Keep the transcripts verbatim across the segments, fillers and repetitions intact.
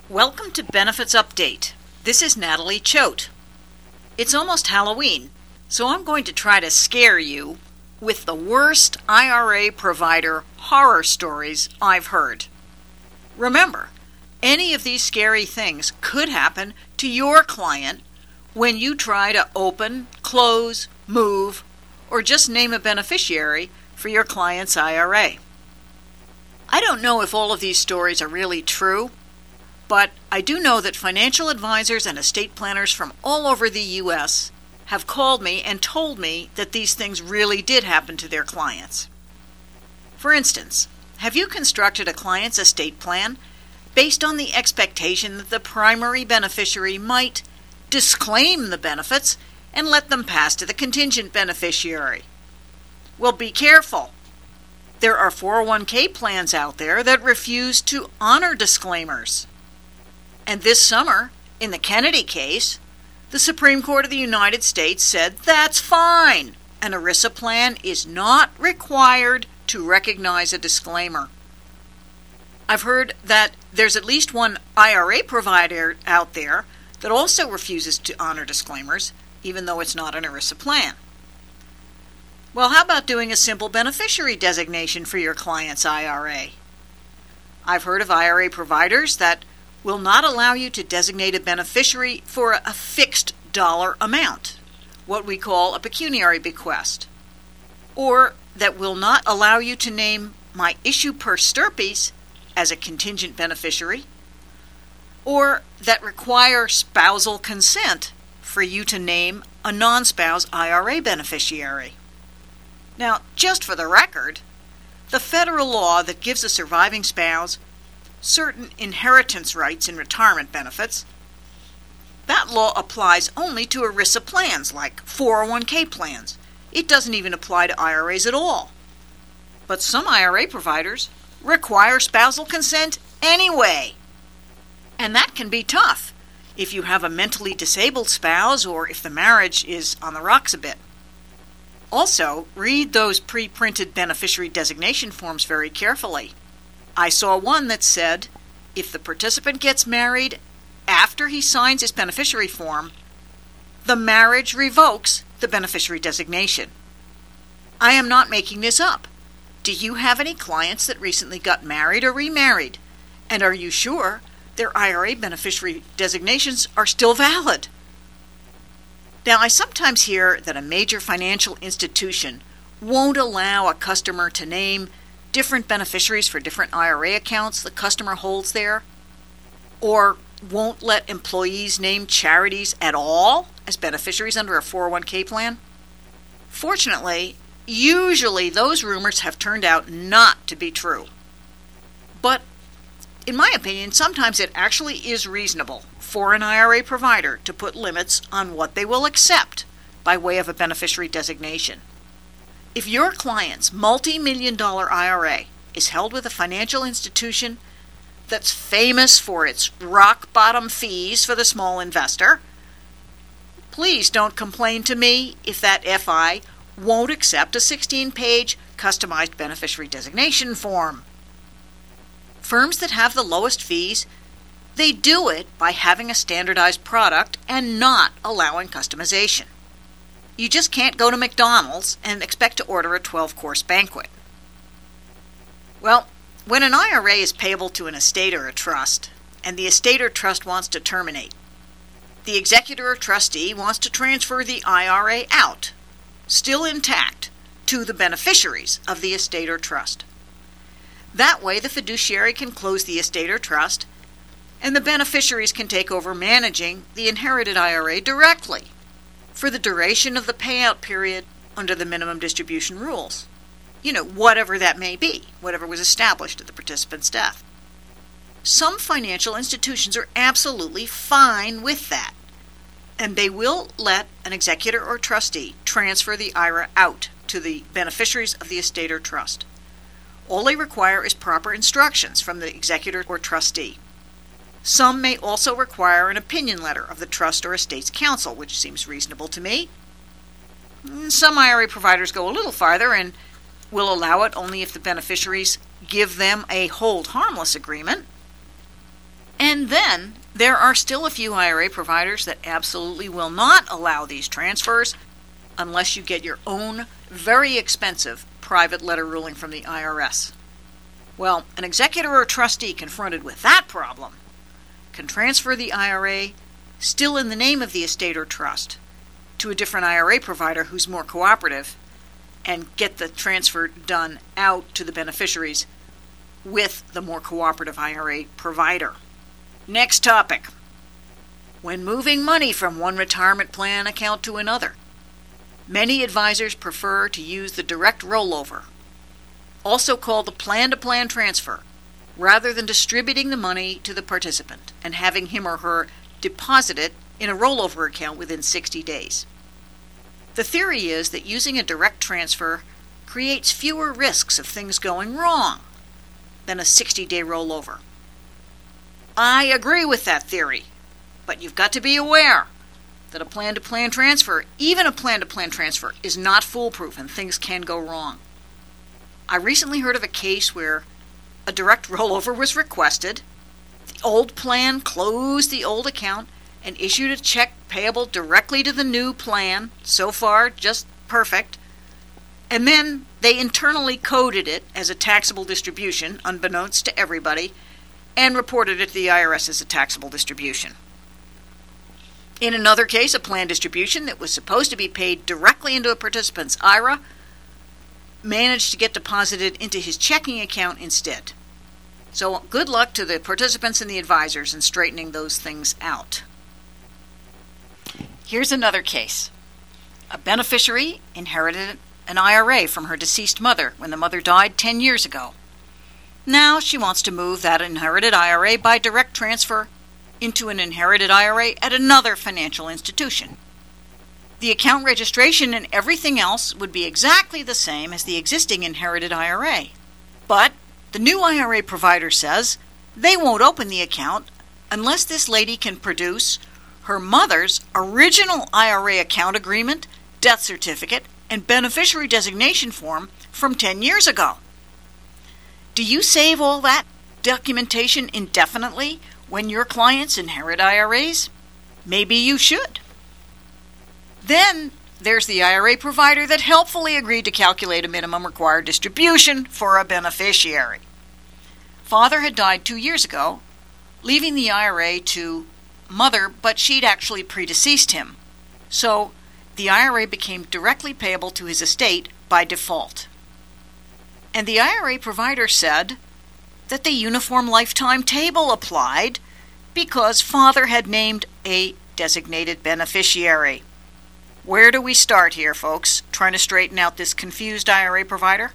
Welcome to Benefits Update. This is Natalie Choate. It's almost Halloween, so I'm going to try to scare you with the worst I R A provider horror stories I've heard. Remember, any of these scary things could happen to your client when you try to open, close, move, or just name a beneficiary for your client's I R A. I don't know if all of these stories are really true, but I do know that financial advisors and estate planners from all over the U S have called me and told me that these things really did happen to their clients. For instance, have you constructed a client's estate plan based on the expectation that the primary beneficiary might disclaim the benefits and let them pass to the contingent beneficiary? Well, be careful. There are four oh one k plans out there that refuse to honor disclaimers. And this summer, in the Kennedy case, the Supreme Court of the United States said that's fine. An ERISA plan is not required to recognize a disclaimer. I've heard that there's at least one I R A provider out there that also refuses to honor disclaimers, even though it's not an ERISA plan. Well, how about doing a simple beneficiary designation for your client's I R A? I've heard of I R A providers that will not allow you to designate a beneficiary for a fixed dollar amount, what we call a pecuniary bequest, or that will not allow you to name my issue per stirpes as a contingent beneficiary, or that require spousal consent for you to name a non-spouse I R A beneficiary. Now, just for the record, the federal law that gives a surviving spouse certain inheritance rights and retirement benefits, that law applies only to ERISA plans like four oh one k plans. It doesn't even apply to I R As at all. But some I R A providers require spousal consent anyway. And that can be tough if you have a mentally disabled spouse or if the marriage is on the rocks a bit. Also, read those pre-printed beneficiary designation forms very carefully. I saw one that said, if the participant gets married after he signs his beneficiary form, the marriage revokes the beneficiary designation. I am not making this up. Do you have any clients that recently got married or remarried? And are you sure their I R A beneficiary designations are still valid? Now, I sometimes hear that a major financial institution won't allow a customer to name different beneficiaries for different I R A accounts the customer holds there, or won't let employees name charities at all as beneficiaries under a four oh one k plan. Fortunately, usually those rumors have turned out not to be true. But in my opinion, sometimes it actually is reasonable for an I R A provider to put limits on what they will accept by way of a beneficiary designation. If your client's multi-million dollar I R A is held with a financial institution that's famous for its rock-bottom fees for the small investor, please don't complain to me if that F I won't accept a sixteen-page customized beneficiary designation form. Firms that have the lowest fees, they do it by having a standardized product and not allowing customization. You just can't go to McDonald's and expect to order a twelve-course banquet. Well, when an I R A is payable to an estate or a trust, and the estate or trust wants to terminate, the executor or trustee wants to transfer the I R A out, still intact, to the beneficiaries of the estate or trust. That way, the fiduciary can close the estate or trust, and the beneficiaries can take over managing the inherited I R A directly for the duration of the payout period under the minimum distribution rules. You know, whatever that may be, whatever was established at the participant's death. Some financial institutions are absolutely fine with that, and they will let an executor or trustee transfer the I R A out to the beneficiaries of the estate or trust. All they require is proper instructions from the executor or trustee. Some may also require an opinion letter of the trust or estate's counsel, which seems reasonable to me. Some I R A providers go a little farther and will allow it only if the beneficiaries give them a hold harmless agreement. And then there are still a few I R A providers that absolutely will not allow these transfers unless you get your own very expensive private letter ruling from the I R S. Well, an executor or trustee confronted with that problem can transfer the I R A, still in the name of the estate or trust, to a different I R A provider who's more cooperative and get the transfer done out to the beneficiaries with the more cooperative I R A provider. Next topic. When moving money from one retirement plan account to another, many advisors prefer to use the direct rollover, also called the plan-to-plan transfer, rather than distributing the money to the participant and having him or her deposit it in a rollover account within sixty days. The theory is that using a direct transfer creates fewer risks of things going wrong than a sixty-day rollover. I agree with that theory, but you've got to be aware that a plan-to-plan transfer, even a plan-to-plan transfer, is not foolproof and things can go wrong. I recently heard of a case where a direct rollover was requested. The old plan closed the old account and issued a check payable directly to the new plan. So far, just perfect. And then they internally coded it as a taxable distribution, unbeknownst to everybody, and reported it to the I R S as a taxable distribution. In another case, a plan distribution that was supposed to be paid directly into a participant's I R A managed to get deposited into his checking account instead. So good luck to the participants and the advisors in straightening those things out. Here's another case. A beneficiary inherited an I R A from her deceased mother when the mother died ten years ago. Now she wants to move that inherited I R A by direct transfer into an inherited I R A at another financial institution. The account registration and everything else would be exactly the same as the existing inherited I R A. But the new I R A provider says they won't open the account unless this lady can produce her mother's original I R A account agreement, death certificate, and beneficiary designation form from ten years ago. Do you save all that documentation indefinitely when your clients inherit I R As? Maybe you should. Then there's the I R A provider that helpfully agreed to calculate a minimum required distribution for a beneficiary. Father had died two years ago, leaving the I R A to mother, but she'd actually predeceased him. So the I R A became directly payable to his estate by default. And the I R A provider said that the Uniform Lifetime Table applied because father had named a designated beneficiary. Where do we start here, folks, trying to straighten out this confused I R A provider?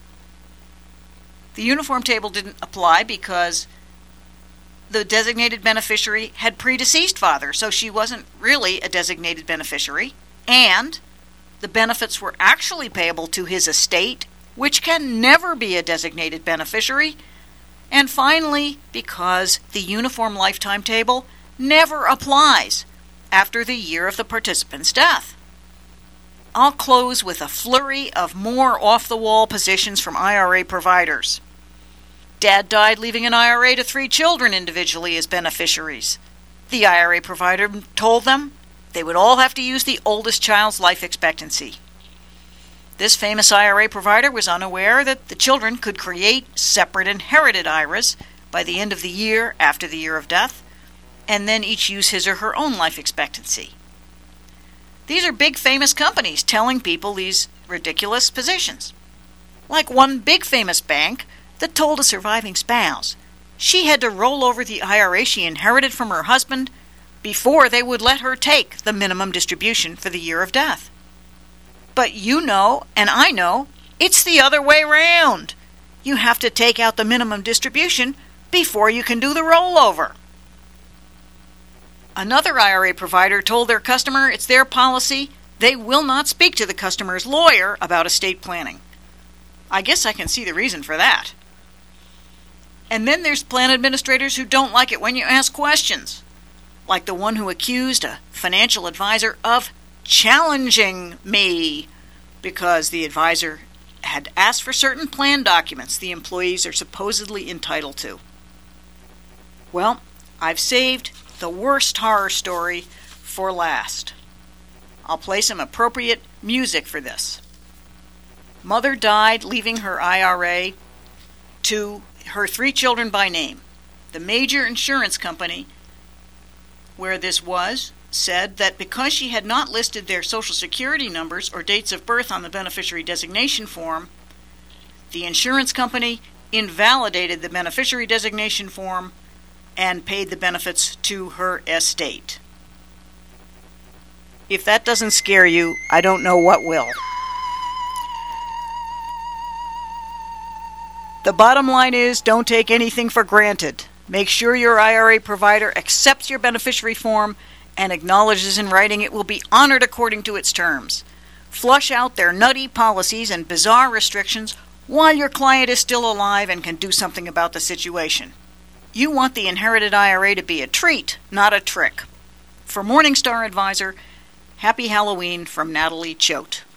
The Uniform Table didn't apply because the designated beneficiary had predeceased father, so she wasn't really a designated beneficiary, and the benefits were actually payable to his estate, which can never be a designated beneficiary, and finally, because the Uniform Lifetime Table never applies after the year of the participant's death. I'll close with a flurry of more off-the-wall positions from I R A providers. Dad died leaving an I R A to three children individually as beneficiaries. The I R A provider told them they would all have to use the oldest child's life expectancy. This famous I R A provider was unaware that the children could create separate inherited I R As by the end of the year after the year of death, and then each use his or her own life expectancy. These are big famous companies telling people these ridiculous positions. Like one big famous bank that told a surviving spouse she had to roll over the I R A she inherited from her husband before they would let her take the minimum distribution for the year of death. But you know, and I know, it's the other way round. You have to take out the minimum distribution before you can do the rollover. Another I R A provider told their customer it's their policy they will not speak to the customer's lawyer about estate planning. I guess I can see the reason for that. And then there's plan administrators who don't like it when you ask questions, like the one who accused a financial advisor of challenging me because the advisor had asked for certain plan documents the employees are supposedly entitled to. Well, I've saved the worst horror story for last. I'll play some appropriate music for this. Mother died leaving her I R A to her three children by name. The major insurance company where this was said that because she had not listed their social security numbers or dates of birth on the beneficiary designation form, the insurance company invalidated the beneficiary designation form and paid the benefits to her estate. If that doesn't scare you, I don't know what will. The bottom line is, don't take anything for granted. Make sure your I R A provider accepts your beneficiary form and acknowledges in writing it will be honored according to its terms. Flush out their nutty policies and bizarre restrictions while your client is still alive and can do something about the situation. You want the inherited I R A to be a treat, not a trick. For Morningstar Advisor, Happy Halloween from Natalie Choate.